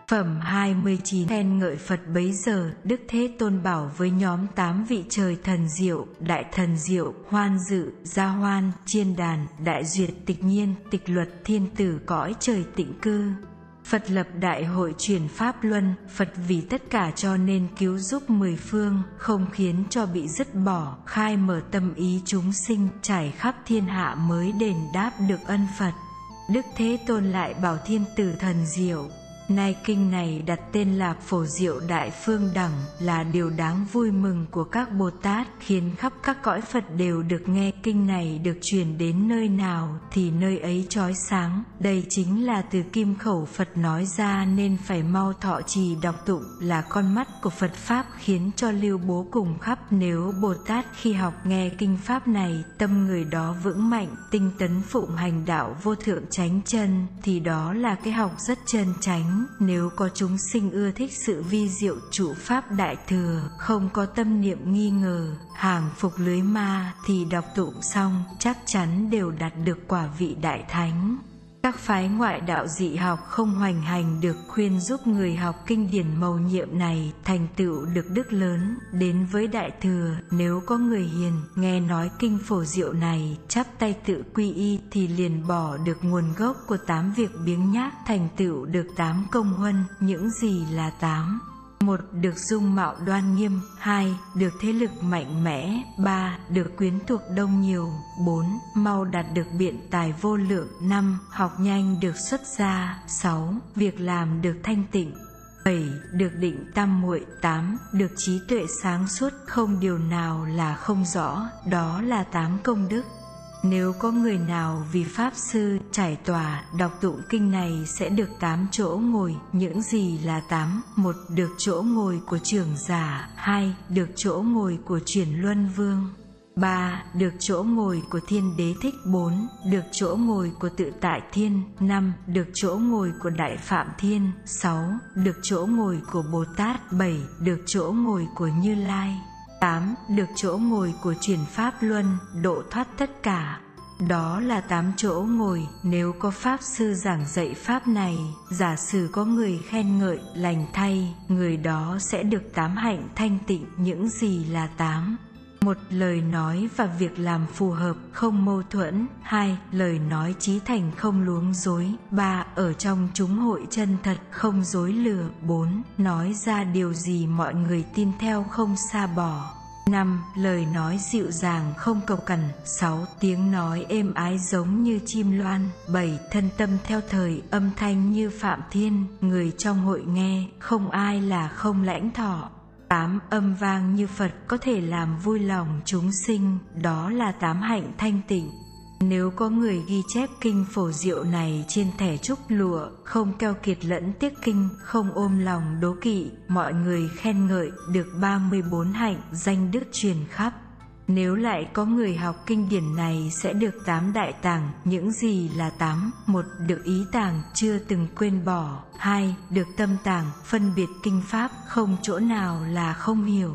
Phẩm 29 khen ngợi Phật. Bấy giờ Đức Thế Tôn bảo với nhóm 8 vị trời thần diệu, đại thần diệu, hoan dự, gia hoan, chiên đàn, đại duyệt, tịch nhiên, tịch luật, thiên tử, cõi trời tịnh cư. Phật lập đại hội truyền pháp luân. Phật vì tất cả cho nên cứu giúp mười phương, không khiến cho bị dứt bỏ, khai mở tâm ý chúng sinh, trải khắp thiên hạ mới đền đáp được ân Phật. Đức Thế Tôn lại bảo thiên tử thần diệu: nay kinh này đặt tên là Phổ Diệu Đại Phương Đẳng, là điều đáng vui mừng của các Bồ Tát, khiến khắp các cõi Phật đều được nghe. Kinh này được truyền đến nơi nào thì nơi ấy chói sáng. Đây chính là từ kim khẩu Phật nói ra, nên phải mau thọ trì đọc tụng, là con mắt của Phật Pháp, khiến cho lưu bố cùng khắp. Nếu Bồ Tát khi học nghe kinh Pháp này, tâm người đó vững mạnh, tinh tấn phụng hành đạo vô thượng chánh chân, thì đó là cái học rất chân chánh. Nếu có chúng sinh ưa thích sự vi diệu trụ pháp đại thừa, không có tâm niệm nghi ngờ, hàng phục lưới ma, thì đọc tụng xong chắc chắn đều đạt được quả vị đại thánh. Các phái ngoại đạo dị học không hoành hành được, khuyên giúp người học kinh điển mầu nhiệm này thành tựu được đức lớn. Đến với đại thừa, nếu có người hiền nghe nói kinh Phổ Diệu này, chắp tay tự quy y, thì liền bỏ được nguồn gốc của 8 việc biếng nhác, thành tựu được 8 công huân. Những gì là 8? 1. Được dung mạo đoan nghiêm. 2. Được thế lực mạnh mẽ. 3. Được quyến thuộc đông nhiều. 4. Mau đạt được biện tài vô lượng. 5. Học nhanh được xuất gia. 6. Việc làm được thanh tịnh. 7. Được định tam muội. 8. Được trí tuệ sáng suốt, không điều nào là không rõ. Đó là 8 công đức. Nếu có người nào vì Pháp Sư trải tòa đọc tụng kinh này sẽ được 8 chỗ ngồi. Những gì là 8? 1. Được chỗ ngồi của trưởng giả. 2. Được chỗ ngồi của Chuyển Luân Vương. 3. Được chỗ ngồi của Thiên Đế Thích. 4. Được chỗ ngồi của Tự Tại Thiên. 5. Được chỗ ngồi của Đại Phạm Thiên. 6. Được chỗ ngồi của Bồ Tát. 7. Được chỗ ngồi của Như Lai. 8. Được chỗ ngồi của Chuyển Pháp Luân, độ thoát tất cả. Đó là 8 chỗ ngồi. Nếu có Pháp Sư giảng dạy Pháp này, giả sử có người khen ngợi, lành thay, người đó sẽ được 8 hạnh thanh tịnh. Những gì là 8? 1. Lời nói và việc làm phù hợp, không mâu thuẫn. 2. Lời nói chí thành, không luống dối. 3. Ở trong chúng hội chân thật, không dối lừa. 4. Nói ra điều gì mọi người tin theo, không sa bỏ. 5. Lời nói dịu dàng, không cầu cằn. 6. Tiếng nói êm ái giống như chim loan. 7. Thân tâm theo thời, âm thanh như Phạm Thiên, người trong hội nghe, không ai là không lãnh thọ. 8. Âm vang như Phật, có thể làm vui lòng chúng sinh. Đó là 8 hạnh thanh tịnh. Nếu có người ghi chép kinh Phổ Diệu này trên thẻ trúc lụa, không keo kiệt lẫn tiếc kinh, không ôm lòng đố kỵ, mọi người khen ngợi, được 34 hạnh danh đức truyền khắp. Nếu lại có người học kinh điển này sẽ được 8 đại tàng. Những gì là 8? 1. Được ý tàng, chưa từng quên bỏ. 2. Được tâm tàng, phân biệt kinh pháp, không chỗ nào là không hiểu.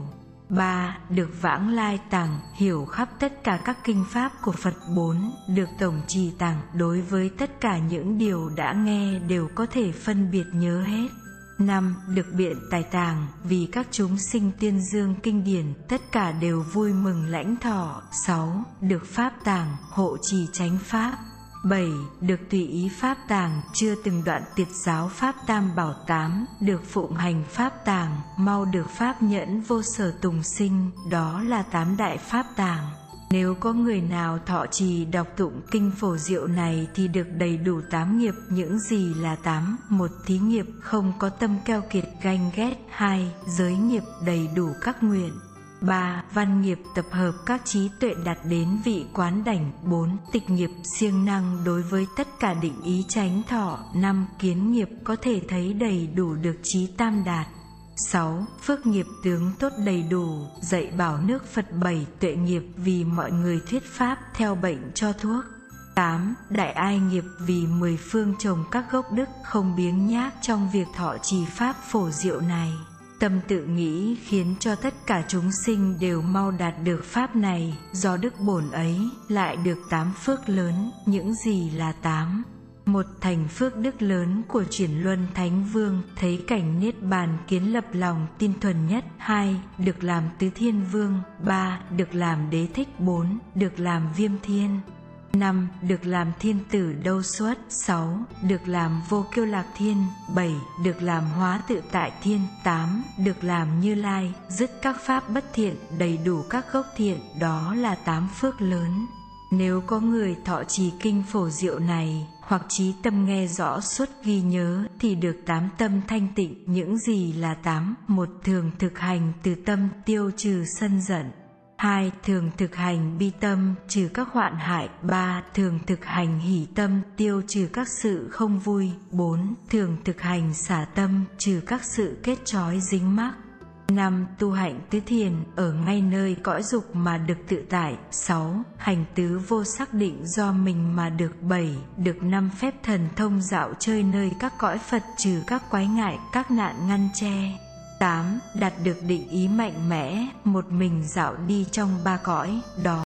3. Được vãng lai tàng, hiểu khắp tất cả các kinh pháp của Phật. 4. Được tổng trì tàng, đối với tất cả những điều đã nghe đều có thể phân biệt nhớ hết. 5. Được biện tài tàng, vì các chúng sinh tuyên dương kinh điển, tất cả đều vui mừng lãnh thọ. 6. Được pháp tàng, hộ trì chánh pháp. 7. Được tùy ý pháp tàng, chưa từng đoạn tiệt giáo pháp tam bảo. 8. Được phụng hành pháp tàng, mau được pháp nhẫn vô sở tùng sinh. Đó là 8 đại pháp tàng. Nếu có người nào thọ trì đọc tụng kinh Phổ Diệu này thì được đầy đủ 8 nghiệp. Những gì là 8? 1. Thí nghiệp, không có tâm keo kiệt ganh ghét. 2. Giới nghiệp, đầy đủ các nguyện. 3. Văn nghiệp, tập hợp các trí tuệ đạt đến vị quán đảnh. 4. Tịch nghiệp, siêng năng đối với tất cả định ý chánh thọ. 5. Kiến nghiệp, có thể thấy đầy đủ được trí tam đạt. 6. Phước nghiệp, tướng tốt đầy đủ, dạy bảo nước Phật. 7. Tuệ nghiệp, vì mọi người thuyết pháp, theo bệnh cho thuốc. 8. Đại ai nghiệp, vì 10 phương trồng các gốc đức, không biếng nhác trong việc thọ trì pháp Phổ Diệu này. Tâm tự nghĩ khiến cho tất cả chúng sinh đều mau đạt được pháp này, do đức bổn ấy lại được 8 phước lớn. Những gì là 8? một thành phước đức lớn của Chuyển Luân Thánh Vương, thấy cảnh niết bàn kiến lập lòng tin thuần nhất. 2. Được làm Tứ Thiên Vương. 3. Được làm Đế Thích. 4. Được làm Viêm Thiên. 5. Được làm Thiên Tử Đâu Xuất. 6. Được làm Vô Kiêu Lạc Thiên. 7. Được làm Hóa Tự Tại Thiên. 8. Được làm Như Lai, dứt các pháp bất thiện, đầy đủ các gốc thiện. Đó là 8 phước lớn. Nếu có người thọ trì kinh Phổ Diệu này, hoặc trí tâm nghe rõ suốt ghi nhớ, thì được 8 tâm thanh tịnh. Những gì là 8? 1. Thường thực hành từ tâm, tiêu trừ sân giận. 2. Thường thực hành bi tâm, trừ các hoạn hại. 3. Thường thực hành hỷ tâm, tiêu trừ các sự không vui. 4. Thường thực hành xả tâm, trừ các sự kết trói dính mắc. 5. Tu hạnh tứ thiền, ở ngay nơi cõi dục mà được tự tại. 6. Hành tứ vô xác định do mình mà được. 7. Được 5 phép thần thông dạo chơi nơi các cõi Phật, trừ các quái ngại, các nạn ngăn che. 8. Đạt được định ý mạnh mẽ, một mình dạo đi trong 3 cõi. Đó